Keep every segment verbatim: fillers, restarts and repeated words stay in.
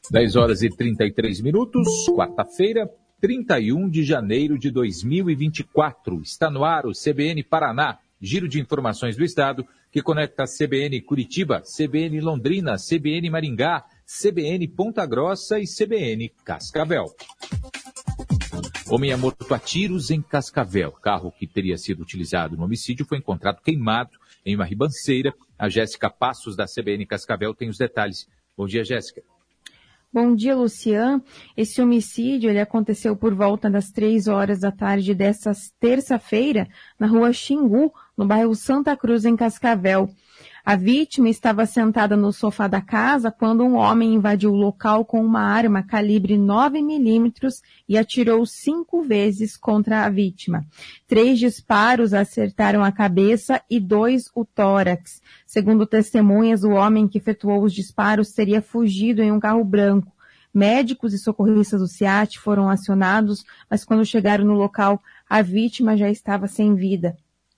dez horas e trinta e três minutos, quarta-feira, trinta e um de janeiro de dois mil e vinte e quatro. Está no ar o C B N Paraná, giro de informações do Estado, que conecta C B N Curitiba, C B N Londrina, C B N Maringá, C B N Ponta Grossa e C B N Cascavel. Homem é morto a tiros em Cascavel. Carro que teria sido utilizado no homicídio foi encontrado queimado em uma ribanceira. A Jéssica Passos, da C B N Cascavel, tem os detalhes. Bom dia, Jéssica. Bom dia, Lucian. Esse homicídio ele aconteceu por volta das três horas da tarde desta terça-feira, na rua Xingu, no bairro Santa Cruz, em Cascavel. A vítima estava sentada no sofá da casa quando um homem invadiu o local com uma arma calibre nove milímetros e atirou cinco vezes contra a vítima. Três disparos acertaram a cabeça e dois o tórax. Segundo testemunhas, o homem que efetuou os disparos teria fugido em um carro branco. Médicos e socorristas do SEAT foram acionados, mas quando chegaram no local, a vítima já estava sem vida.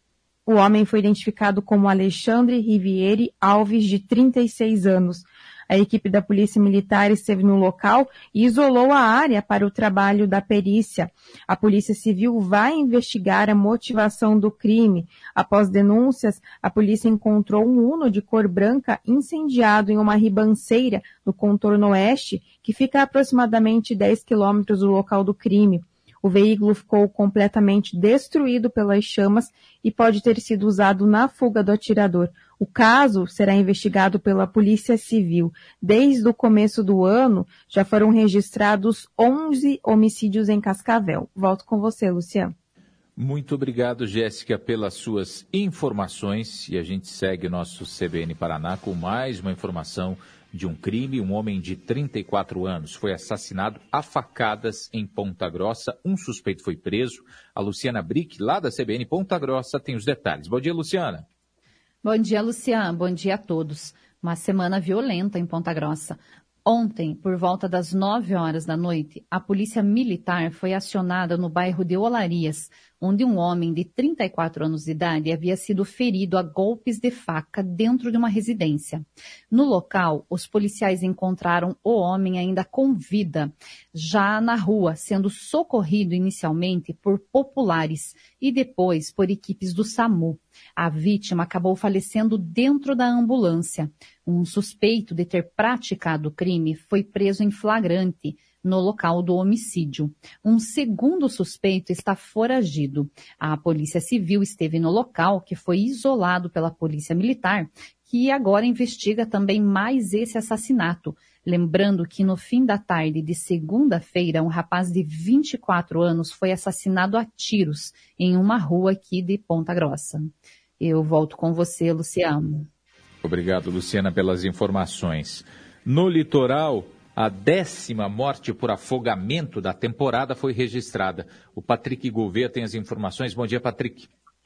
O homem foi identificado como Alexandre Riviere Alves, de trinta e seis anos. A equipe da Polícia Militar esteve no local e isolou a área para o trabalho da perícia. A Polícia Civil vai investigar a motivação do crime. Após denúncias, a polícia encontrou um Uno de cor branca incendiado em uma ribanceira no contorno oeste, que fica a aproximadamente dez quilômetros do local do crime. O veículo ficou completamente destruído pelas chamas e pode ter sido usado na fuga do atirador. O caso será investigado pela Polícia Civil. Desde o começo do ano, já foram registrados onze homicídios em Cascavel. Volto com você, Luciano. Muito obrigado, Jéssica, pelas suas informações. E a gente segue o nosso C B N Paraná com mais uma informação de um crime. Um homem de trinta e quatro anos foi assassinado a facadas em Ponta Grossa. Um suspeito foi preso. A Luciana Brick, lá da C B N Ponta Grossa, tem os detalhes. Bom dia, Luciana. Bom dia, Luciana. Bom dia a todos. Uma semana violenta em Ponta Grossa. Ontem, por volta das nove horas da noite, a polícia militar foi acionada no bairro de Olarias, onde um homem de trinta e quatro anos de idade havia sido ferido a golpes de faca dentro de uma residência. No local, os policiais encontraram o homem ainda com vida, já na rua, sendo socorrido inicialmente por populares e depois por equipes do SAMU. A vítima acabou falecendo dentro da ambulância. Um suspeito de ter praticado o crime foi preso em flagrante no local do homicídio. Um segundo suspeito está foragido. A Polícia Civil esteve no local, que foi isolado pela Polícia Militar, que agora investiga também mais esse assassinato. Lembrando que no fim da tarde de segunda-feira, um rapaz de vinte e quatro anos foi assassinado a tiros em uma rua aqui de Ponta Grossa. Eu volto com você, Luciano. Obrigado, Luciana, pelas informações. No litoral, a décima morte por afogamento da temporada foi registrada. O Patrick Gouveia tem as informações. Bom dia, Patrick.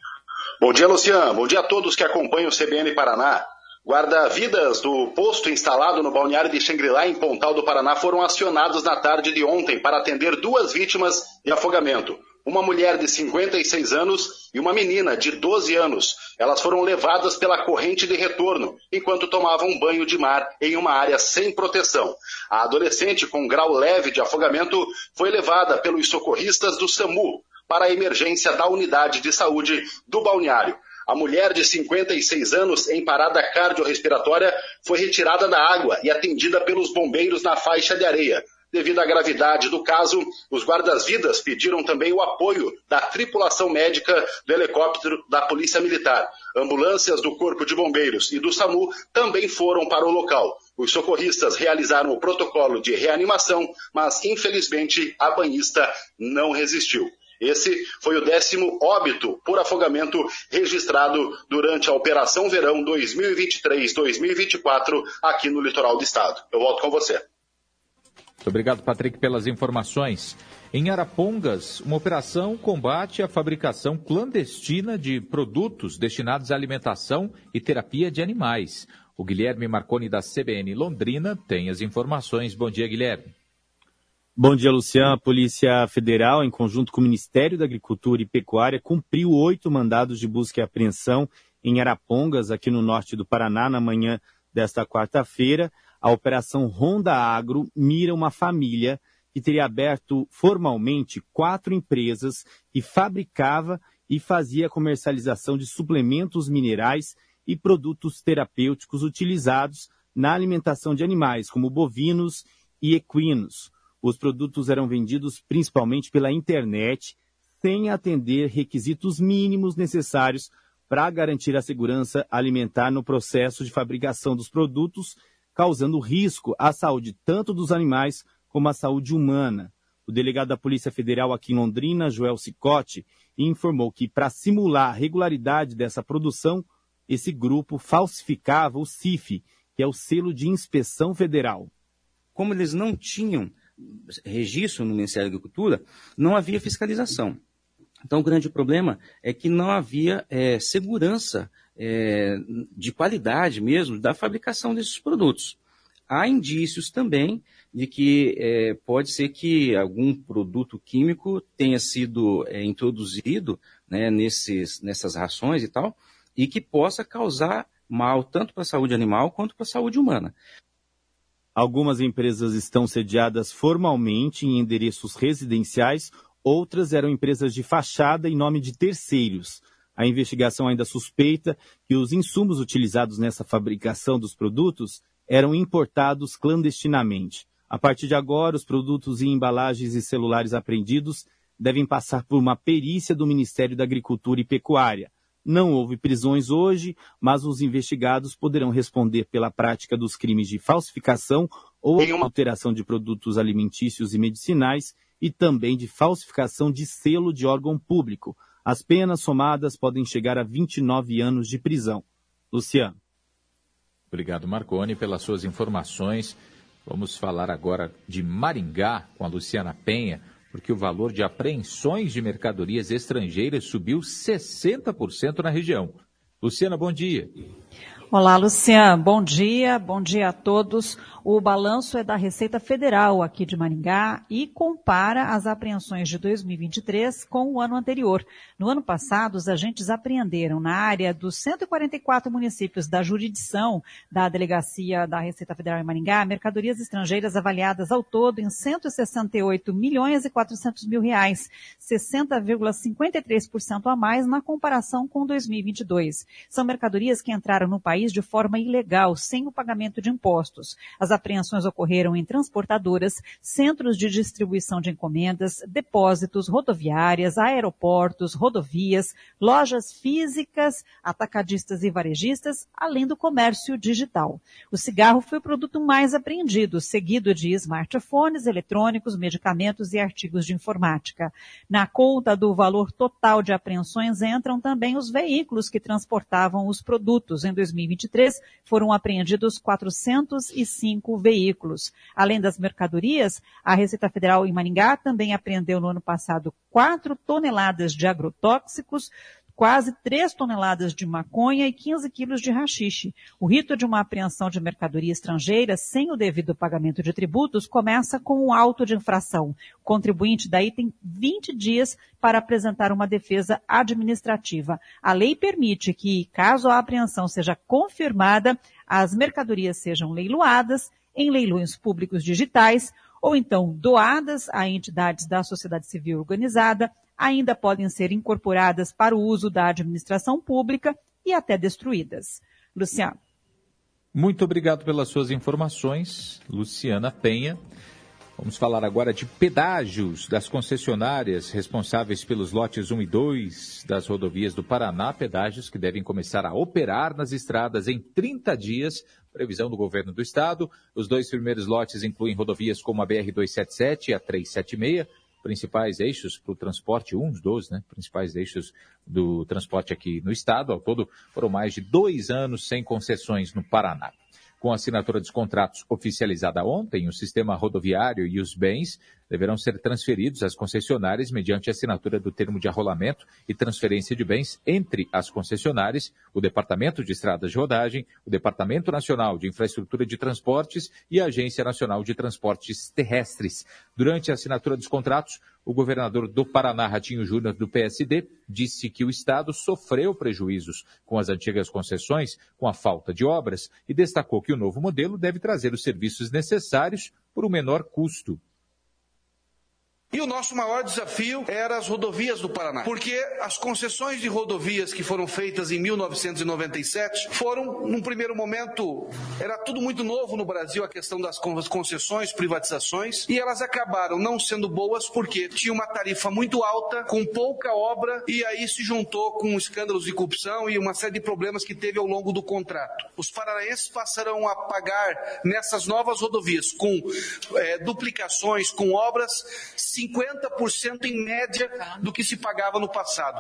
Bom dia, Luciano. Bom dia a todos que acompanham o C B N Paraná. Guarda-vidas do posto instalado no balneário de Xangri-Lá, em Pontal do Paraná, foram acionados na tarde de ontem para atender duas vítimas de afogamento. Uma mulher de cinquenta e seis anos e uma menina de doze anos. Elas foram levadas pela corrente de retorno, enquanto tomavam banho de mar em uma área sem proteção. A adolescente, com grau leve de afogamento, foi levada pelos socorristas do SAMU para a emergência da unidade de saúde do balneário. A mulher de cinquenta e seis anos, em parada cardiorrespiratória, foi retirada da água e atendida pelos bombeiros na faixa de areia. Devido à gravidade do caso, os guardas-vidas pediram também o apoio da tripulação médica do helicóptero da Polícia Militar. Ambulâncias do Corpo de Bombeiros e do SAMU também foram para o local. Os socorristas realizaram o protocolo de reanimação, mas infelizmente a banhista não resistiu. Esse foi o décimo óbito por afogamento registrado durante a Operação Verão dois mil e vinte e três dois mil e vinte e quatro aqui no litoral do estado. Eu volto com você. Muito obrigado, Patrick, pelas informações. Em Arapongas, uma operação combate a fabricação clandestina de produtos destinados à alimentação e terapia de animais. O Guilherme Marconi, da C B N Londrina, tem as informações. Bom dia, Guilherme. Bom dia, Luciano. A Polícia Federal, em conjunto com o Ministério da Agricultura e Pecuária, cumpriu oito mandados de busca e apreensão em Arapongas, aqui no norte do Paraná, na manhã desta quarta-feira. a Operação Ronda Agro mira uma família que teria aberto formalmente quatro empresas que fabricava e fazia a comercialização de suplementos minerais e produtos terapêuticos utilizados na alimentação de animais, como bovinos e equinos. Os produtos eram vendidos principalmente pela internet, sem atender requisitos mínimos necessários para garantir a segurança alimentar no processo de fabricação dos produtos, causando risco à saúde tanto dos animais como à saúde humana. O delegado da Polícia Federal aqui em Londrina, Joel Cicotti, informou que, para simular a regularidade dessa produção, esse grupo falsificava o C I F, que é o Selo de Inspeção Federal. Como eles não tinham registro no Ministério da Agricultura, não havia fiscalização. Então, o grande problema é que não havia é, segurança é, de qualidade mesmo da fabricação desses produtos. Há indícios também de que é, pode ser que algum produto químico tenha sido é, introduzido, né, nesses, nessas rações e tal, e que possa causar mal tanto para a saúde animal quanto para a saúde humana. Algumas empresas estão sediadas formalmente em endereços residenciais, outras eram empresas de fachada em nome de terceiros. A investigação ainda suspeita que os insumos utilizados nessa fabricação dos produtos eram importados clandestinamente. A partir de agora, os produtos e embalagens e celulares apreendidos devem passar por uma perícia do Ministério da Agricultura e Pecuária. Não houve prisões hoje, mas os investigados poderão responder pela prática dos crimes de falsificação ou alteração de produtos alimentícios e medicinais e também de falsificação de selo de órgão público. As penas somadas podem chegar a vinte e nove anos de prisão. Luciano. Obrigado, Marconi, pelas suas informações. Vamos falar agora de Maringá com a Luciana Penha, porque o valor de apreensões de mercadorias estrangeiras subiu sessenta por cento na região. Luciana, bom dia. Olá, Luciano. Bom dia, bom dia a todos. O balanço é da Receita Federal aqui de Maringá e compara as apreensões de dois mil e vinte e três com o ano anterior. No ano passado, os agentes apreenderam na área dos cento e quarenta e quatro municípios da jurisdição da Delegacia da Receita Federal em Maringá, mercadorias estrangeiras avaliadas ao todo em cento e sessenta e oito milhões e quatrocentos mil reais, sessenta vírgula cinquenta e três por cento a mais na comparação com dois mil e vinte e dois. São mercadorias que entraram no país de forma ilegal, sem o pagamento de impostos. As apreensões ocorreram em transportadoras, centros de distribuição de encomendas, depósitos, rodoviárias, aeroportos, rodovias, lojas físicas, atacadistas e varejistas, além do comércio digital. O cigarro foi o produto mais apreendido, seguido de smartphones, eletrônicos, medicamentos e artigos de informática. Na conta do valor total de apreensões entram também os veículos que transportavam os produtos. Em dois mil e vinte e três, foram apreendidos quatrocentos e cinco veículos. Além das mercadorias, a Receita Federal em Maringá também apreendeu no ano passado quatro toneladas de agrotóxicos, quase três toneladas de maconha e quinze quilos de haxixe. O rito de uma apreensão de mercadoria estrangeira sem o devido pagamento de tributos começa com um auto de infração. O contribuinte daí tem vinte dias para apresentar uma defesa administrativa. A lei permite que, caso a apreensão seja confirmada, as mercadorias sejam leiloadas em leilões públicos digitais ou então doadas a entidades da sociedade civil organizada, ainda podem ser incorporadas para o uso da administração pública e até destruídas. Luciano. Muito obrigado pelas suas informações, Luciana Penha. Vamos falar agora de pedágios das concessionárias responsáveis pelos lotes um e dois das rodovias do Paraná, pedágios que devem começar a operar nas estradas em trinta dias, previsão do governo do estado. Os dois primeiros lotes incluem rodovias como a B R duzentos e setenta e sete e a trezentos e setenta e seis, principais eixos para o transporte, um dos dois, né? Principais eixos do transporte aqui no estado. Ao todo, foram mais de dois anos sem concessões no Paraná. Com a assinatura dos contratos oficializada ontem, o sistema rodoviário e os bens deverão ser transferidos às concessionárias mediante a assinatura do termo de arrolamento e transferência de bens entre as concessionárias, o Departamento de Estradas de Rodagem, o Departamento Nacional de Infraestrutura de Transportes e a Agência Nacional de Transportes Terrestres. Durante a assinatura dos contratos, o governador do Paraná, Ratinho Júnior, do P S D, disse que o Estado sofreu prejuízos com as antigas concessões, com a falta de obras, e destacou que o novo modelo deve trazer os serviços necessários por um menor custo. E o nosso maior desafio era as rodovias do Paraná, porque as concessões de rodovias que foram feitas em mil novecentos e noventa e sete foram, num primeiro momento, era tudo muito novo no Brasil, a questão das concessões, privatizações, e elas acabaram não sendo boas porque tinha uma tarifa muito alta, com pouca obra, e aí se juntou com escândalos de corrupção e uma série de problemas que teve ao longo do contrato. Os paranaenses passarão a pagar nessas novas rodovias, com é, duplicações, com obras, cinquenta por cento em média do que se pagava no passado.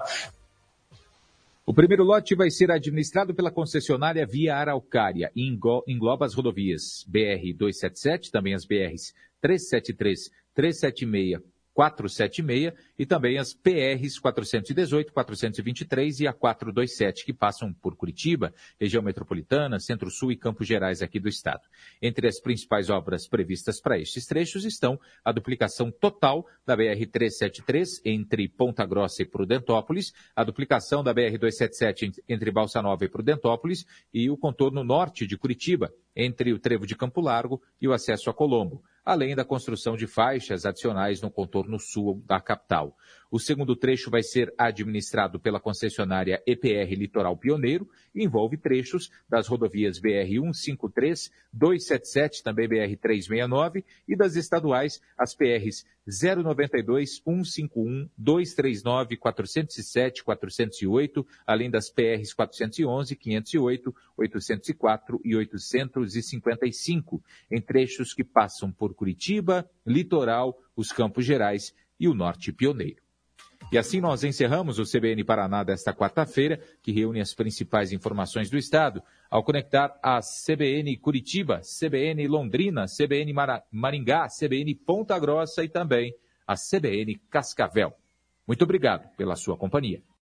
O primeiro lote vai ser administrado pela concessionária Via Araucária e engloba as rodovias B R duzentos e setenta e sete, também as B Rs trezentos e setenta e três, trezentos e setenta e seis, quatrocentos e setenta e seis e também as P Rs quatrocentos e dezoito, quatrocentos e vinte e três e a quatrocentos e vinte e sete, que passam por Curitiba, região metropolitana, Centro-Sul e Campos Gerais aqui do estado. Entre as principais obras previstas para estes trechos estão a duplicação total da B R trezentos e setenta e três entre Ponta Grossa e Prudentópolis, a duplicação da B R duzentos e setenta e sete entre Balsa Nova e Prudentópolis e o contorno norte de Curitiba, entre o Trevo de Campo Largo e o acesso a Colombo, além da construção de faixas adicionais no contorno sul da capital. O segundo trecho vai ser administrado pela concessionária E P R Litoral Pioneiro e envolve trechos das rodovias B R cento e cinquenta e três, duzentos e setenta e sete, também B R trezentos e sessenta e nove e das estaduais as P Rs zero noventa e dois, cento e cinquenta e um, duzentos e trinta e nove, quatrocentos e sete, quatrocentos e oito, além das P Rs quatrocentos e onze, quinhentos e oito, oitocentos e quatro e oitocentos e cinquenta e cinco, em trechos que passam por Curitiba, Litoral, os Campos Gerais e o Norte Pioneiro. E assim nós encerramos o C B N Paraná desta quarta-feira, que reúne as principais informações do estado, ao conectar a C B N Curitiba, C B N Londrina, C B N Maringá, C B N Ponta Grossa e também a C B N Cascavel. Muito obrigado pela sua companhia.